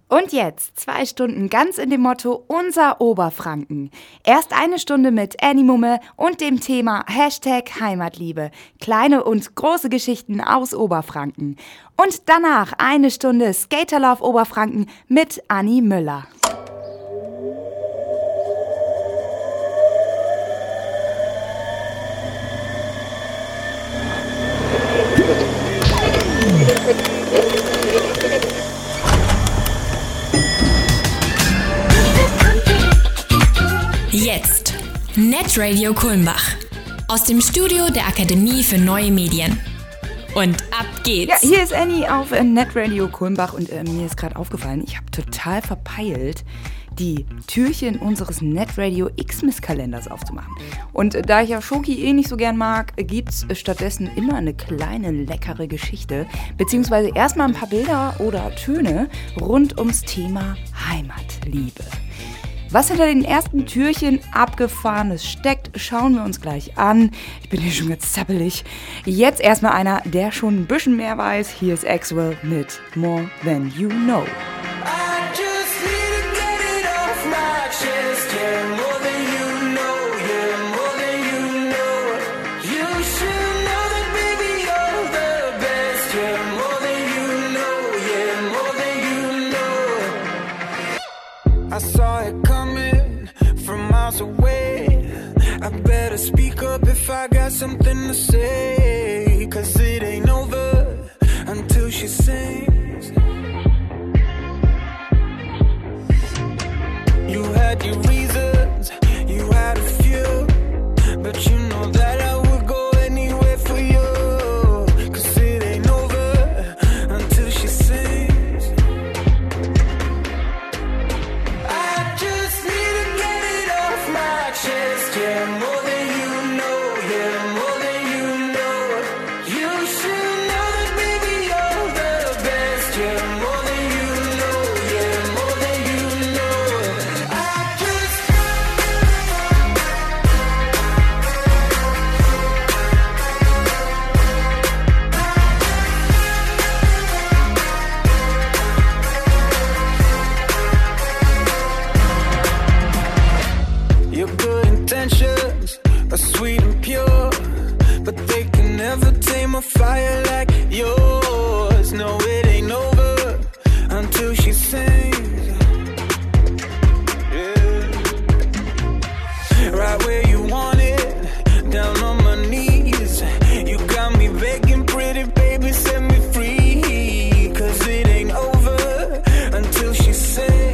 Und jetzt 2 Stunden ganz in dem Motto Unser Oberfranken. Erst 1 Stunde mit Animumme und dem Thema #Heimatliebe. Kleine und große Geschichten aus Oberfranken. Und danach 1 Stunde Skaterlauf Oberfranken mit Anni Müller. Jetzt Netradio Kulmbach aus dem Studio der Akademie für Neue Medien. Und ab geht's. Ja, hier ist Anni auf Netradio Kulmbach und mir ist gerade aufgefallen, ich habe total verpeilt, die Türchen unseres Netradio Xmas-Kalenders aufzumachen. Und da ich ja Schoki nicht so gern mag, gibt's stattdessen immer eine kleine leckere Geschichte, beziehungsweise erstmal ein paar Bilder oder Töne rund ums Thema Heimatliebe. Was hinter den ersten Türchen Abgefahrenes steckt, schauen wir uns gleich an. Ich bin hier schon ganz zappelig. Jetzt erstmal einer, der schon ein bisschen mehr weiß. Hier ist Axwell mit More Than You Know. I saw it coming from miles away. I better speak up if I got something to say. 'Cause it ain't over until she sings. You had your reasons, you had a few, but you know that I would go anywhere for you. 'Cause it ain't over until she sings. Yeah, more than you know, yeah, more than you know. You should know that, baby, you're the best. Yeah, more than you know, yeah, more than you know. I just your good intentions are sweet and pure, but they can never tame a fire like yours. No, it ain't over until she sings. Yeah. Right where you want it, down on my knees. You got me begging, pretty baby, set me free. 'Cause it ain't over until she sings.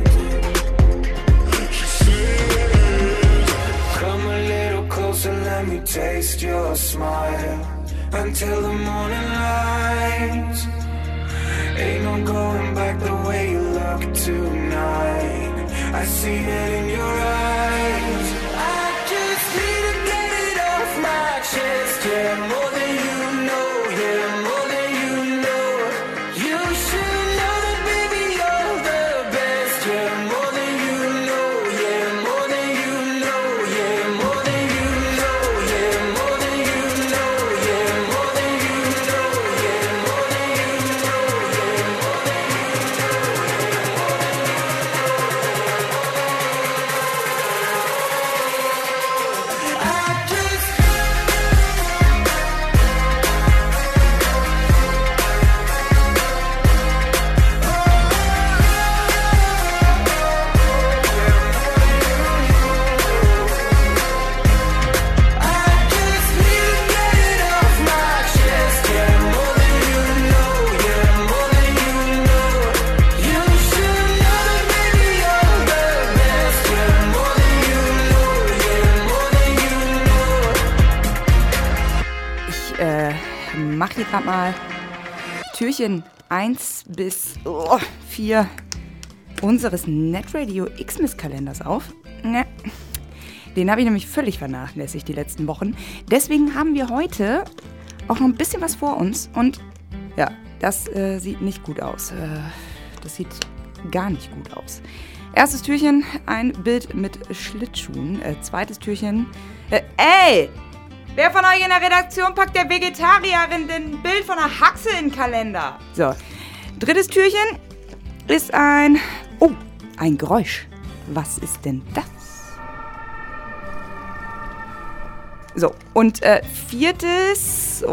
Let me taste your smile until the morning light. Ain't no going back the way you look tonight. I see it in your eyes. I just need to get it off my chest. Yeah, more than you know. Yeah, more than you know. You should know that, baby, you're the best. Yeah, more than you know. Yeah, more than you know. Yeah, more than you know. Yeah, more than you know. Yeah, more than you know. Yeah, more than you know. Yeah, more than I just Ich mache hier gerade mal Türchen 1 bis 4 unseres Netradio Xmas-Kalenders auf. Ne. Den habe ich nämlich völlig vernachlässigt die letzten Wochen. Deswegen haben wir heute auch noch ein bisschen was vor uns. Und ja, das sieht nicht gut aus. Das sieht gar nicht gut aus. Erstes Türchen, ein Bild mit Schlittschuhen. Zweites Türchen, ey! Wer von euch in der Redaktion packt der Vegetarierin ein Bild von einer Haxe in den Kalender? So, drittes Türchen. ist ein Geräusch. Was ist denn das? So, und viertes,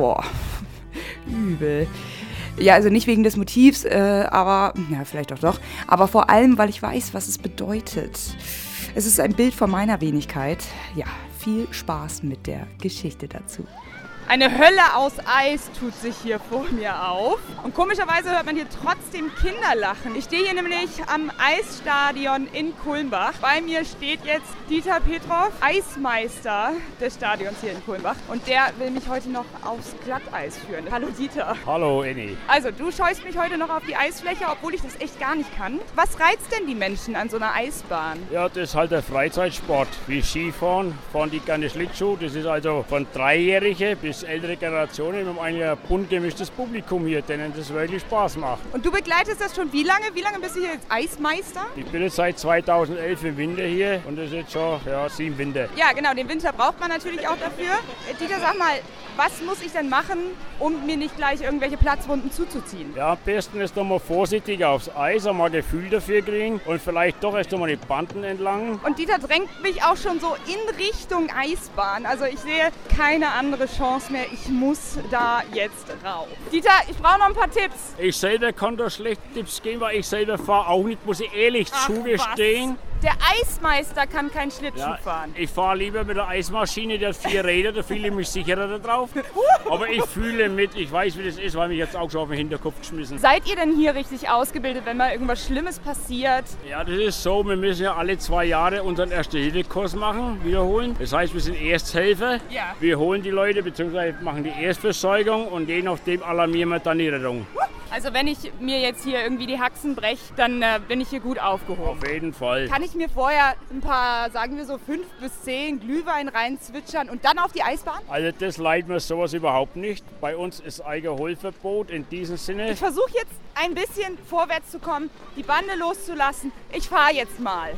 übel. Ja, also nicht wegen des Motivs, aber, vielleicht doch. Aber vor allem, weil ich weiß, was es bedeutet. Es ist ein Bild von meiner Wenigkeit. Ja, viel Spaß mit der Geschichte dazu. Eine Hölle aus Eis tut sich hier vor mir auf. Und komischerweise hört man hier trotzdem Kinder lachen. Ich stehe hier nämlich am Eisstadion in Kulmbach. Bei mir steht jetzt Dieter Petrov, Eismeister des Stadions hier in Kulmbach. Und der will mich heute noch aufs Glatteis führen. Hallo Dieter. Hallo Annie. Also du scheust mich heute noch auf die Eisfläche, obwohl ich das echt gar nicht kann. Was reizt denn die Menschen an so einer Eisbahn? Ja, das ist halt der Freizeitsport. Wie Skifahren, fahren die gerne Schlittschuh. Das ist also von Dreijährige bis ältere Generationen. Wir haben ein bunt gemischtes Publikum hier, denen das wirklich Spaß macht. Und du begleitest das schon wie lange? Wie lange bist du hier jetzt Eismeister? Ich bin jetzt seit 2011 im Winter hier und das ist jetzt schon 7 Winter. Ja, genau, den Winter braucht man natürlich auch dafür. Dieter, sag mal, was muss ich denn machen, um mir nicht gleich irgendwelche Platzwunden zuzuziehen? Ja, am besten ist doch mal vorsichtig aufs Eis, einmal ein Gefühl dafür kriegen und vielleicht doch erst einmal die Banden entlang. Und Dieter drängt mich auch schon so in Richtung Eisbahn. Also ich sehe keine andere Chance mehr. Ich muss da jetzt rauf. Dieter, ich brauche noch ein paar Tipps. Ich selber kann da schlecht Tipps geben, weil ich selber fahre auch nicht, muss ich ehrlich zugestehen. Was? Der Eismeister kann kein Schlittschuh fahren. Ich fahre lieber mit der Eismaschine, die hat 4 Räder, da fühle ich mich sicherer da drauf. Aber ich fühle mit, ich weiß, wie das ist, weil mich jetzt auch schon auf den Hinterkopf geschmissen. Seid ihr denn hier richtig ausgebildet, wenn mal irgendwas Schlimmes passiert? Ja, das ist so, wir müssen ja alle 2 Jahre unseren Erste-Hilfe-Kurs machen, wiederholen. Das heißt, wir sind Ersthelfer. Ja. Wir holen die Leute, beziehungsweise machen die Erstversorgung und je nachdem alarmieren wir dann die Rettung. Also wenn ich mir jetzt hier irgendwie die Haxen breche, dann bin ich hier gut aufgehoben. Auf jeden Fall. Kann ich mir vorher ein paar, sagen wir so 5 bis 10 Glühwein reinzwitschern und dann auf die Eisbahn? Also das leiden wir sowas überhaupt nicht. Bei uns ist Alkoholverbot in diesem Sinne. Ich versuche jetzt ein bisschen vorwärts zu kommen, die Bande loszulassen. Ich fahre jetzt mal.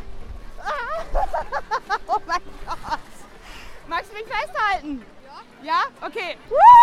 Oh mein Gott. Magst du mich festhalten? Ja. Ja? Okay.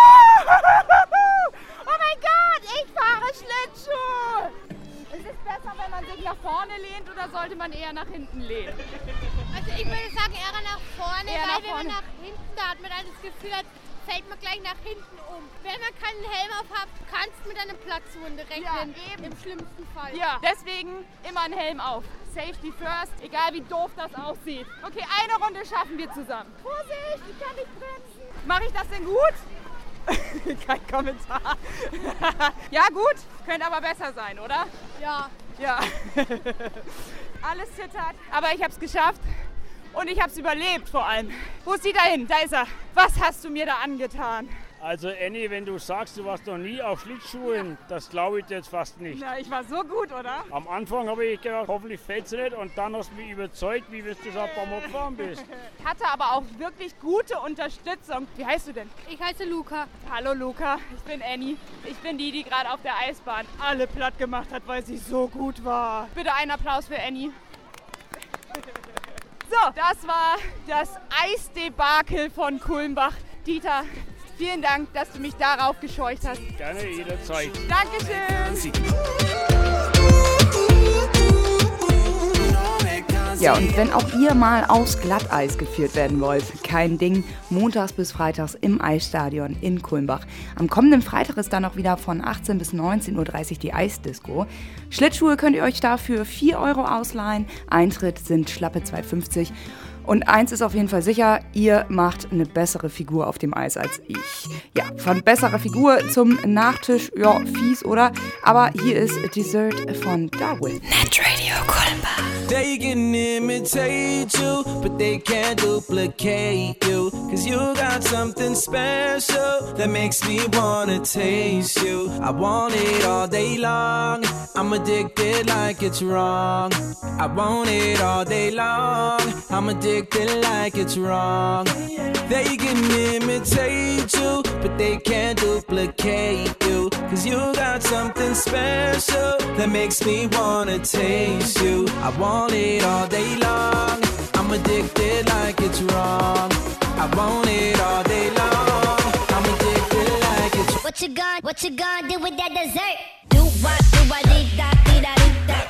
Oh mein Gott, ich fahre Schlittschuh! Ist es besser, wenn man sich nach vorne lehnt oder sollte man eher nach hinten lehnen? Also ich würde sagen eher nach vorne, Eher weil nach vorne. wenn man nach hinten, da hat man dann das Gefühl, fällt man gleich nach hinten um. Wenn man keinen Helm auf hat, kannst du mit einer Platzwunde rechnen, im schlimmsten Fall. Ja, deswegen immer einen Helm auf. Safety first, egal wie doof das aussieht. Okay, eine Runde schaffen wir zusammen. Vorsicht, ich kann nicht bremsen. Mache ich das denn gut? Kein Kommentar. Ja gut, könnte aber besser sein, oder? Ja. Ja. Alles zittert, aber ich habe es geschafft und ich habe es überlebt vor allem. Wo ist die da hin? Da ist er. Was hast du mir da angetan? Also Annie, wenn du sagst, du warst noch nie auf Schlittschuhen, das glaube ich dir jetzt fast nicht. Na, ich war so gut, oder? Am Anfang habe ich gedacht, hoffentlich fällt es nicht und dann hast du mich überzeugt, wie du das ein paar Mal gefahren bist. Hatte aber auch wirklich gute Unterstützung. Wie heißt du denn? Ich heiße Luca. Hallo Luca, ich bin Annie. Ich bin die, die gerade auf der Eisbahn alle platt gemacht hat, weil sie so gut war. Bitte einen Applaus für Annie. So, das war das Eisdebakel von Kulmbach. Dieter, vielen Dank, dass du mich darauf gescheucht hast. Gerne jederzeit. Dankeschön. Ja, und wenn auch ihr mal aufs Glatteis geführt werden wollt, kein Ding, montags bis freitags im Eisstadion in Kulmbach. Am kommenden Freitag ist dann auch wieder von 18 bis 19.30 Uhr die Eisdisco. Schlittschuhe könnt ihr euch dafür 4 Euro ausleihen, Eintritt sind schlappe 2,50 €. Und eins ist auf jeden Fall sicher, ihr macht eine bessere Figur auf dem Eis als ich. Ja, von besserer Figur zum Nachtisch, ja, fies, oder? Aber hier ist Dessert von Darwin. Netradio Kulmbach. They can imitate you, but they can't duplicate you. Cause you got something special that makes me wanna taste you. I want it all day long, I'm addicted like it's wrong. I want it all day long, I'm addicted like it's wrong. They can imitate you, but they can't duplicate you. Cause you got something special that makes me wanna taste you. I want it all day long, I'm addicted like it's wrong. I want it all day long, I'm addicted like it's wrong. What you gonna do with that dessert? Do what, dee da, dee da, dee da.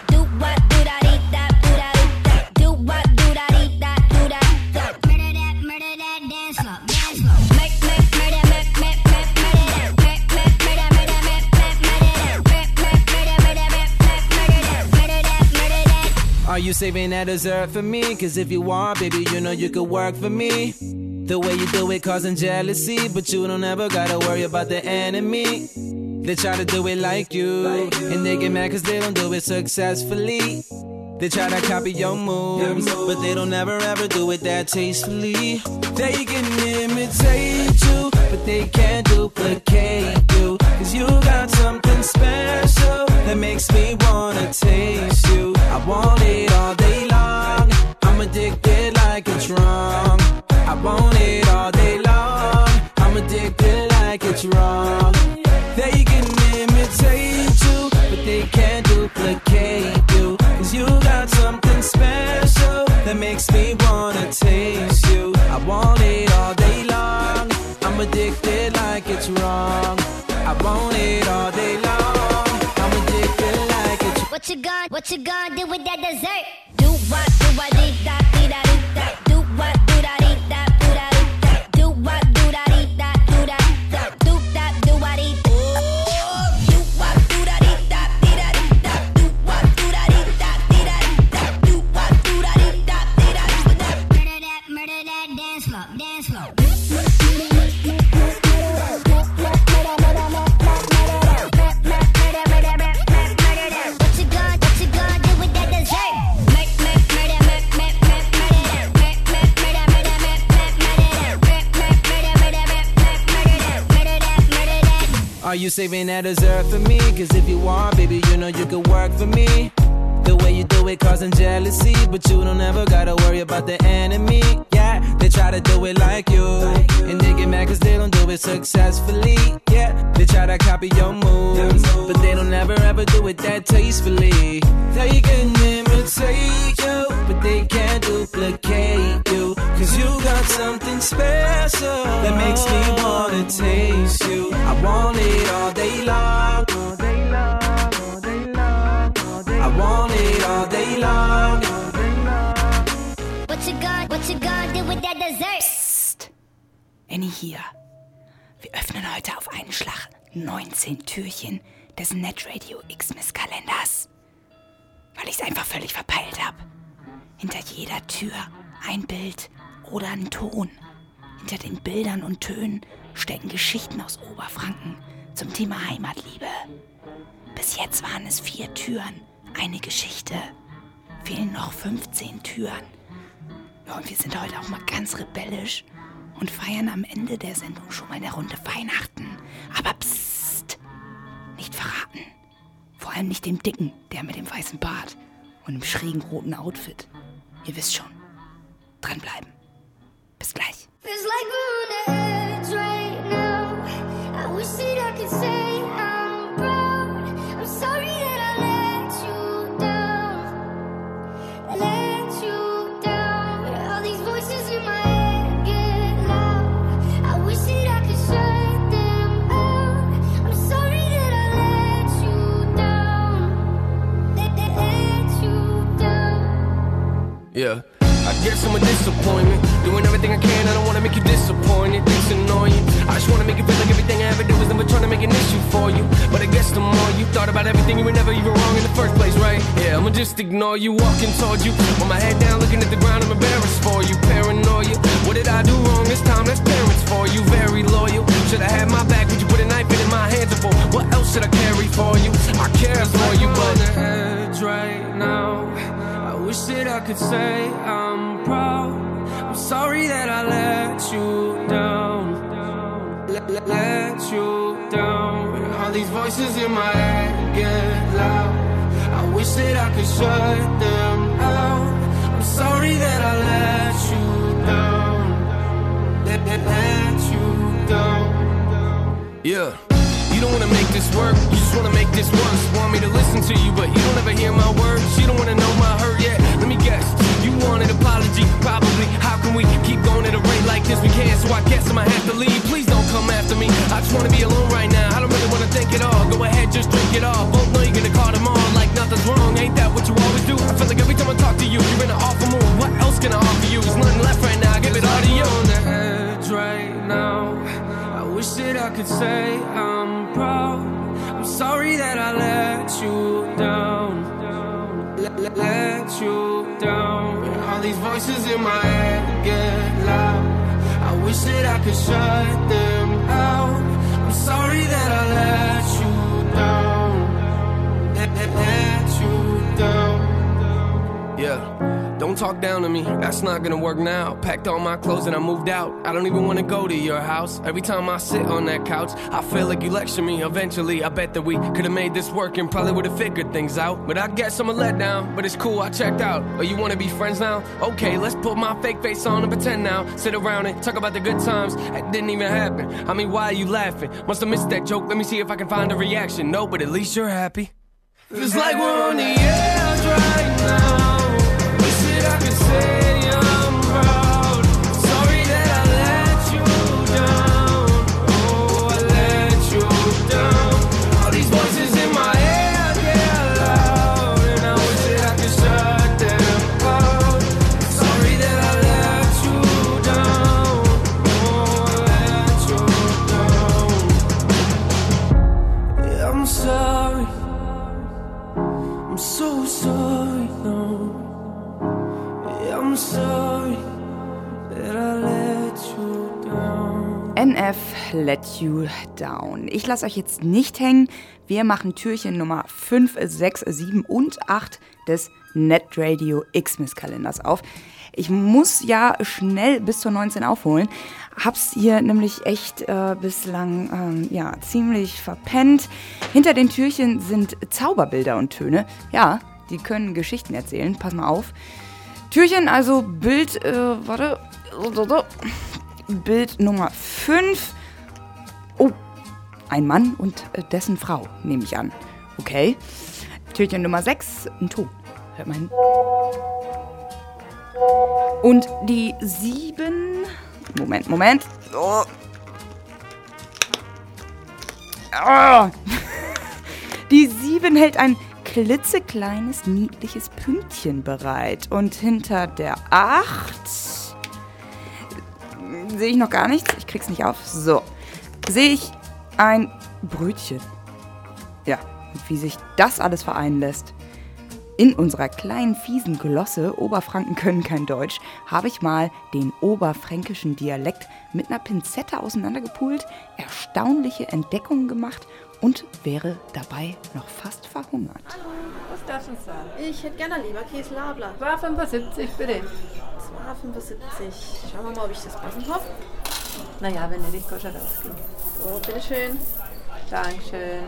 Are you saving that dessert for me? Cause if you are, baby, you know you could work for me. The way you do it causing jealousy, but you don't ever gotta worry about the enemy. They try to do it like you, and they get mad cause they don't do it successfully. They try to copy your moves, but they don't ever ever do it that tastefully. They can imitate you, but they can't duplicate you. Cause you got something special that makes me wanna taste you. I want it all day long, I'm addicted like it's wrong. I want it all day long, I'm addicted like it's wrong. They can imitate you, but they can't duplicate you. Cause you got something special that makes me wanna taste you. I want it all day long, I'm addicted like it's wrong. I want it all day long, I'm addicted like it's wrong. What you gonna do with that dessert? Do what, dee da, dee da, dee da. Do what, do da, dee da, do da, dee da. Do what, do da, dee da, do da, da. Do that, do what, dee da. Do what, do da, dee da, dee da, dee da. Do what, do da, dee da, dee da, dee da. Do what, do da, dee da, dee da, dee da. Murder that, dance floor, dance floor. Are you saving that dessert for me? Cause if you are, baby, you know you could work for me. The way you do it causing jealousy, but you don't ever gotta worry about the enemy. Yeah, they try to do it like you, and they get mad cause they don't do it successfully. Yeah, they try to copy your moves, but they don't ever ever do it that tastefully. They can imitate you, but they can't duplicate you. Cause you got something special that makes me wanna taste you. I want it all day long, all day long, all day long, all day long. I want it all day long, all day long. What you gonna do with that dessert? Psst. Annie hier. Wir öffnen heute auf einen Schlag 19 Türchen des NetRadio Xmas Kalenders. Weil ich es einfach völlig verpeilt habe. Hinter jeder Tür ein Bild oder ein Ton. Hinter den Bildern und Tönen stecken Geschichten aus Oberfranken zum Thema Heimatliebe. Bis jetzt waren es 4 Türen, eine Geschichte. Fehlen noch 15 Türen. Ja, und wir sind heute auch mal ganz rebellisch und feiern am Ende der Sendung schon mal eine Runde Weihnachten. Aber psst, nicht verraten. Vor allem nicht dem Dicken, der mit dem weißen Bart und dem schrägen roten Outfit. Ihr wisst schon. Dranbleiben. Bis gleich. Feels like we're on the edge right now. I wish that I could say I'm proud. I'm sorry that I let you down. Let you down. All these voices in my head get loud. I wish that I could shut them out. I'm sorry that I let you down. Let you down. Yeah. I guess I'm a disappointment. Doing everything I can, I don't wanna make you disappointed. It's annoying. I just wanna make you feel like everything I ever did was never trying to make an issue for you. But I guess the more you thought about everything, you were never even wrong in the first place, right? Yeah, I'ma just ignore you, walking towards you. With my head down, looking at the ground, I'm embarrassed for you. Paranoia. What did I do wrong this time? That's parents for you. Very loyal. Should I have my back? Would you put a knife in my hands for? What else should I carry for you? I care for you, but on the edge right now. I wish that I could say I'm proud. I'm sorry that I let you down. Let you down. All these voices in my head get loud. I wish that I could shut them out. I'm sorry that I let you down. Let you down. Yeah. You don't wanna make this work, you just wanna make this worse. Want me to listen to you, but you don't ever hear my words. You don't wanna know my hurt yet. Let me guess, you want an apology, probably. How can we keep going at a rate like this? We can't, so I guess I'ma have to leave. Please don't come after me. I just wanna be alone right now. I don't really wanna think it all. Go ahead, just drink it all. Both know you're gonna call them on like nothing's wrong. Ain't that what you always do? I feel like every time I talk to you, you're in an awful mood. What else can I offer you? There's nothing left right now. I give it all to you. On the edge right now. I wish that I could say I'm proud. I'm sorry that I let you down. let you down. And all these voices in my head get loud. I wish that I could shut them out. I'm sorry that I let you down. Let you down. Yeah. Don't talk down to me, that's not gonna work now. Packed all my clothes and I moved out. I don't even wanna go to your house. Every time I sit on that couch, I feel like you lecture me. Eventually, I bet that we could've made this work and probably would've figured things out. But I guess I'm a letdown, but it's cool, I checked out. Oh, you wanna be friends now? Okay, let's put my fake face on and pretend now. Sit around and talk about the good times that didn't even happen. I mean, why are you laughing? Must have missed that joke, let me see if I can find a reaction. No, but at least you're happy. Feels like we're on the edge right now. I can say I'm proud. Sorry that I let you down. Oh, I let you down. All these voices in my head get loud, and I wish that I could shut them out. Sorry that I let you down. Oh, I let you down. Yeah, I'm sorry. I'm so sorry now. I'm sorry that I let you down. NF Let You Down. Ich lasse euch jetzt nicht hängen. Wir machen Türchen Nummer 5, 6, 7 und 8 des Netradio Xmas-Kalenders auf. Ich muss ja schnell bis zur 19 aufholen. Hab's hier nämlich echt bislang ziemlich verpennt. Hinter den Türchen sind Zauberbilder und Töne. Ja, die können Geschichten erzählen. Pass mal auf. Türchen, also Bild, Bild Nummer 5. Oh, ein Mann und dessen Frau, nehme ich an. Okay. Türchen Nummer 6, ein Ton. Hört mal hin. Und die 7... Moment. Oh. Oh. Die 7 hält ein klitzekleines, niedliches Pünktchen bereit. Und hinter der 8 sehe ich noch gar nichts. Ich krieg's nicht auf. So. Sehe ich ein Brötchen. Ja, und wie sich das alles vereinen lässt. In unserer kleinen, fiesen Glosse Oberfranken können kein Deutsch habe ich mal den oberfränkischen Dialekt mit einer Pinzette auseinandergepult, erstaunliche Entdeckungen gemacht und wäre dabei noch fast verhungert. Hallo, was darfst du sagen? Ich hätte gerne lieber Käse Labler. 2,75 bitte. 2,75. Schauen wir mal, ob ich das passen habe. Naja, wenn nicht, kannst du rausgehen. So, bitteschön. Dankeschön.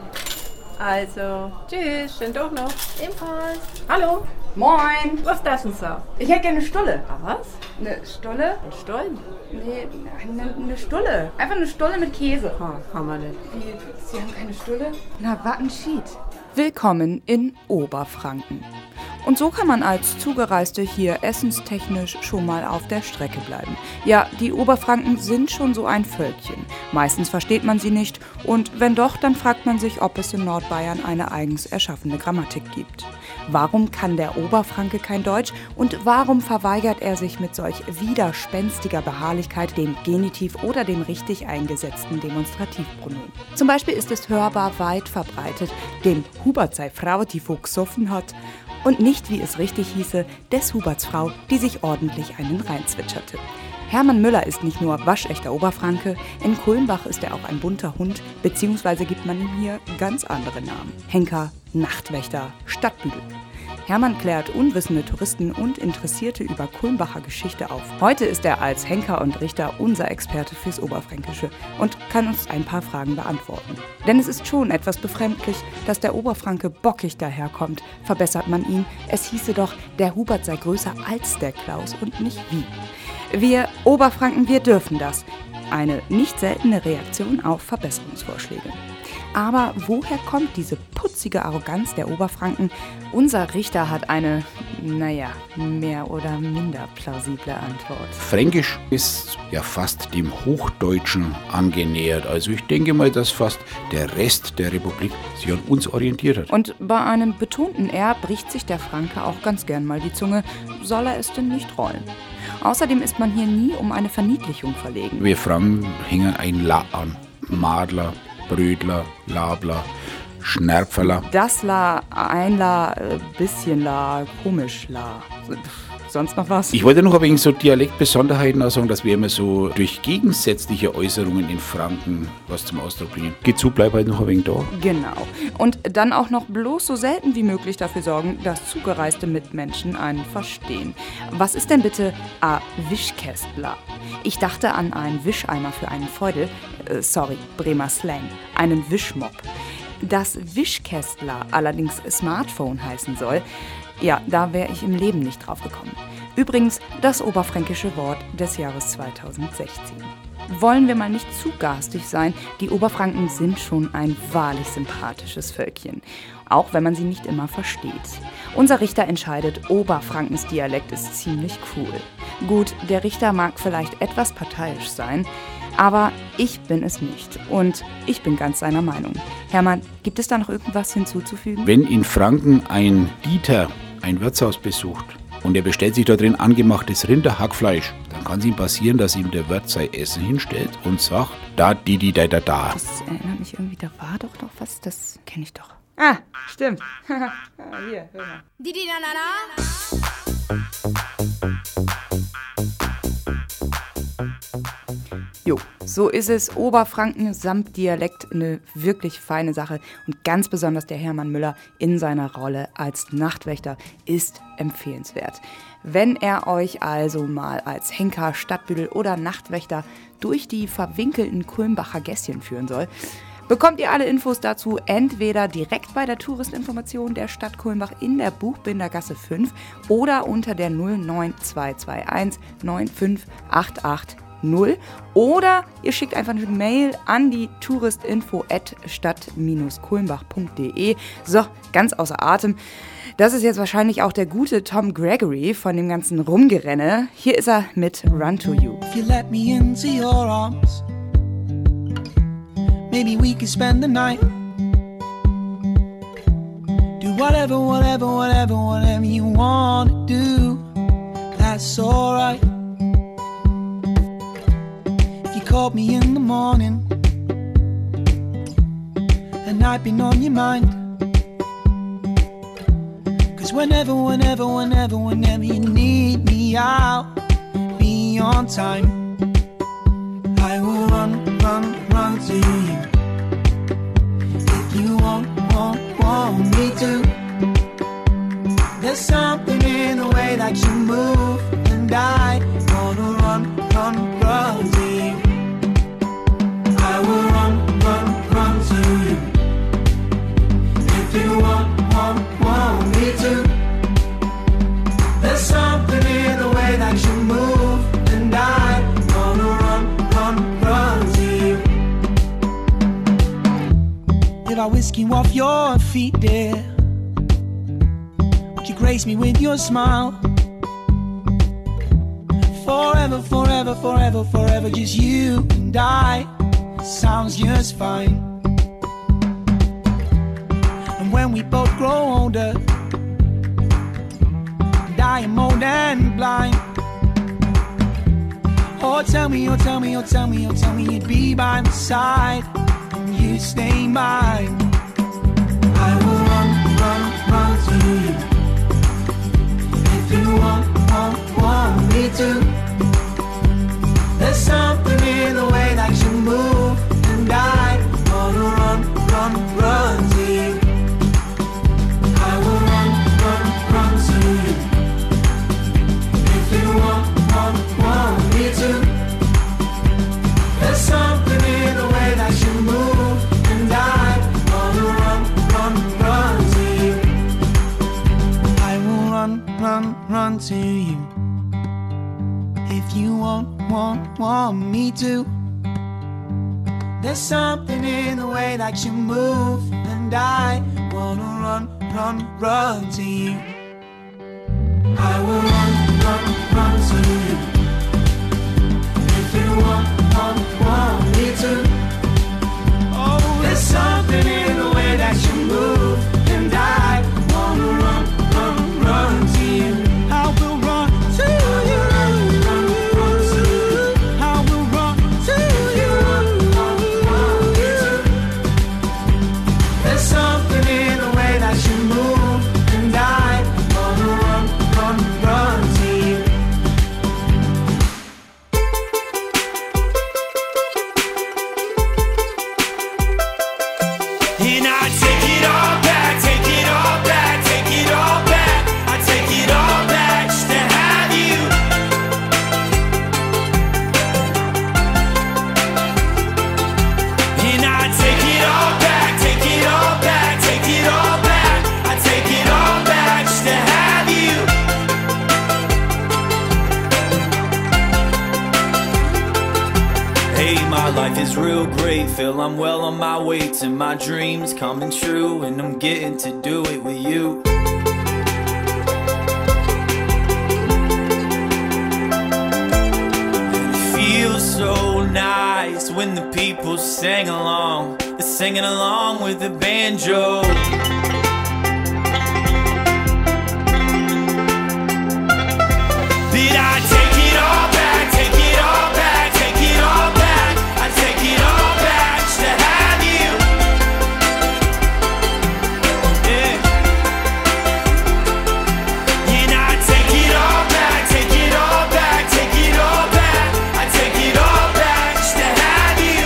Also, tschüss, schönen Tag noch. Ebenfalls. Hallo. Moin. Was darfst du sagen? Ich hätte gerne eine Stulle. Ah, was? Eine Stulle? Ein Stollen? Nee, eine Stulle. Einfach eine Stulle mit Käse. Kann man nicht. Wie, Sie haben keine Stulle? Na, Wattenschied. Willkommen in Oberfranken. Und so kann man als Zugereiste hier essenstechnisch schon mal auf der Strecke bleiben. Ja, die Oberfranken sind schon so ein Völkchen. Meistens versteht man sie nicht und wenn doch, dann fragt man sich, ob es in Nordbayern eine eigens erschaffene Grammatik gibt. Warum kann der Oberfranke kein Deutsch und warum verweigert er sich mit solch widerspenstiger Beharrlichkeit dem Genitiv oder dem richtig eingesetzten Demonstrativpronomen? Zum Beispiel ist es hörbar weit verbreitet, dem Hubert sei Frau, die gesoffen hat, und nicht, wie es richtig hieße, des Huberts Frau, die sich ordentlich einen reinzwitscherte. Hermann Müller ist nicht nur waschechter Oberfranke, in Kulmbach ist er auch ein bunter Hund, beziehungsweise gibt man ihm hier ganz andere Namen. Henker, Nachtwächter, Stadtbüdel. Hermann klärt unwissende Touristen und Interessierte über Kulmbacher Geschichte auf. Heute ist er als Henker und Richter unser Experte fürs Oberfränkische und kann uns ein paar Fragen beantworten. Denn es ist schon etwas befremdlich, dass der Oberfranke bockig daherkommt. Verbessert man ihn, es hieße doch, der Hubert sei größer als der Klaus und nicht wie. Wir Oberfranken, wir dürfen das. Eine nicht seltene Reaktion auf Verbesserungsvorschläge. Aber woher kommt diese putzige Arroganz der Oberfranken? Unser Richter hat eine, mehr oder minder plausible Antwort. Fränkisch ist ja fast dem Hochdeutschen angenähert. Also ich denke mal, dass fast der Rest der Republik sich an uns orientiert hat. Und bei einem betonten R bricht sich der Franke auch ganz gern mal die Zunge. Soll er es denn nicht rollen? Außerdem ist man hier nie um eine Verniedlichung verlegen. Wir Franken hängen ein La an. Madler, Brödler, Labler. Schnerpferla. Das La, ein La, bisschen La, komisch La. Sonst noch was? Ich wollte noch ein wenig so Dialektbesonderheiten sagen, dass wir immer so durch gegensätzliche Äußerungen in Franken was zum Ausdruck bringen. Geh zu, bleib halt noch ein wenig da. Genau. Und dann auch noch bloß so selten wie möglich dafür sorgen, dass zugereiste Mitmenschen einen verstehen. Was ist denn bitte a Wischkästler? Ich dachte an einen Wischeimer für einen Feudel, Bremer Slang, einen Wischmopp. Dass Wischkästler allerdings Smartphone heißen soll, ja, da wäre ich im Leben nicht drauf gekommen. Übrigens das oberfränkische Wort des Jahres 2016. Wollen wir mal nicht zu garstig sein, die Oberfranken sind schon ein wahrlich sympathisches Völkchen. Auch wenn man sie nicht immer versteht. Unser Richter entscheidet, Oberfrankens Dialekt ist ziemlich cool. Gut, der Richter mag vielleicht etwas parteiisch sein, aber ich bin es nicht und ich bin ganz seiner Meinung. Hermann, gibt es da noch irgendwas hinzuzufügen? Wenn in Franken ein Dieter ein Wirtshaus besucht und er bestellt sich da drin angemachtes Rinderhackfleisch, dann kann es ihm passieren, dass ihm der Wirt sein Essen hinstellt und sagt, da, di, da. Das erinnert mich irgendwie, da war doch noch was, das kenne ich doch. Ah, stimmt. Hier, hör mal. Didi na na na. Jo, so ist es. Oberfranken samt Dialekt eine wirklich feine Sache. Und ganz besonders der Hermann Müller in seiner Rolle als Nachtwächter ist empfehlenswert. Wenn er euch also mal als Henker, Stadtbüdel oder Nachtwächter durch die verwinkelten Kulmbacher Gässchen führen soll, bekommt ihr alle Infos dazu entweder direkt bei der Touristinformation der Stadt Kulmbach in der Buchbindergasse 5 oder unter der 09221 95880 oder ihr schickt einfach eine Mail an die touristinfo@stadt-kulmbach.de. So, ganz außer Atem. Das ist jetzt wahrscheinlich auch der gute Tom Gregory von dem ganzen Rumgerenne. Hier ist er mit Run to You. If you let me into your arms, maybe we could spend the night. Do whatever you want to do. That's alright. If you called me in the morning and I've been on your mind, 'cause whenever you need me, I'll be on time. I will run to you. If you want me to. There's something in the way that you move, and I wanna run to you. I will run to you. If you want me to. There's something in the way that you move, and I wanna run to you. If I whisk you off your feet, dear, would you grace me with your smile? Forever, just you and I. Sounds just fine. And when we both grow older, and I am old and blind, tell me you'd be by my side, and you stay mine. I will run to you. If you want me to. There's something in the way that you move, and I wanna run to you. I will run to you. If you want me to. There's something in the way that you move, and I wanna run to you. I will run to you. If you want me to. There's something in the way that you move, and I wanna run to you. I will run to you. If you want me to. Oh, there's something in the way that you move, and I wanna run to you. I will run to you. There's something life is real great, Phil. I'm well on my way to my dreams coming true, and I'm getting to do it with you. And it feels so nice when the people sing along. They're singing along with the banjo. Did I take it all back, take it all back, take it all back? I take it all back just to have you. Yeah. And I take it all back, take it all back, take it all back. I take it all back just to have you.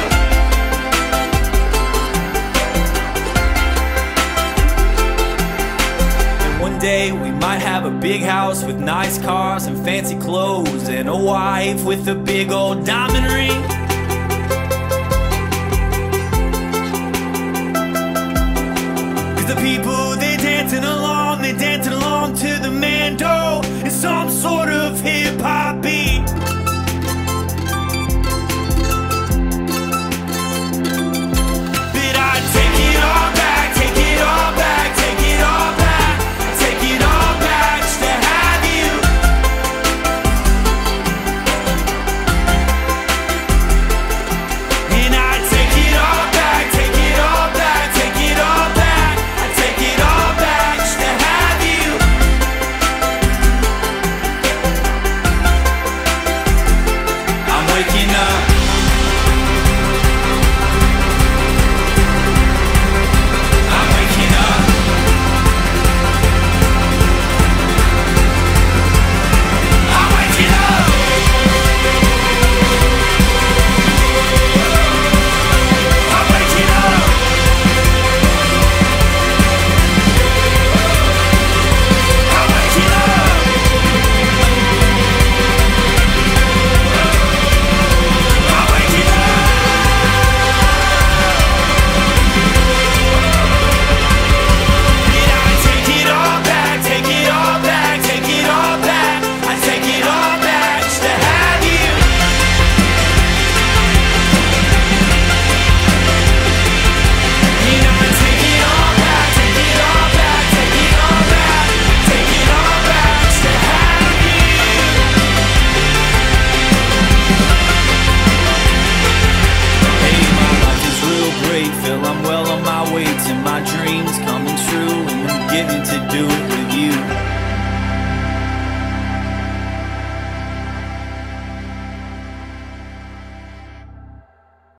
And one day we might have a big house with nice cars and fancy clothes, and a wife with a big old diamond ring. Cause the people, they're dancing along to the mando. It's some sort of hip-hop beat. But I take it all back, take it all back, take it all back. Take it all back just to have you. And I take it all back, take it all back, take it all back. I take it all back just to have you. I'm waking up. I'm waking up. I'm waking up. I'm waking up. I'm waking up. I'm waking up. Did I take it all back, take it all back, take it all back? I take it all back just to have you. And I take it all back, take it all back, take it all back. Take it all back just to have you. Hey, my life is real great, Phil. I'm well on my way to my dreams coming true, and I'm getting to do it with you.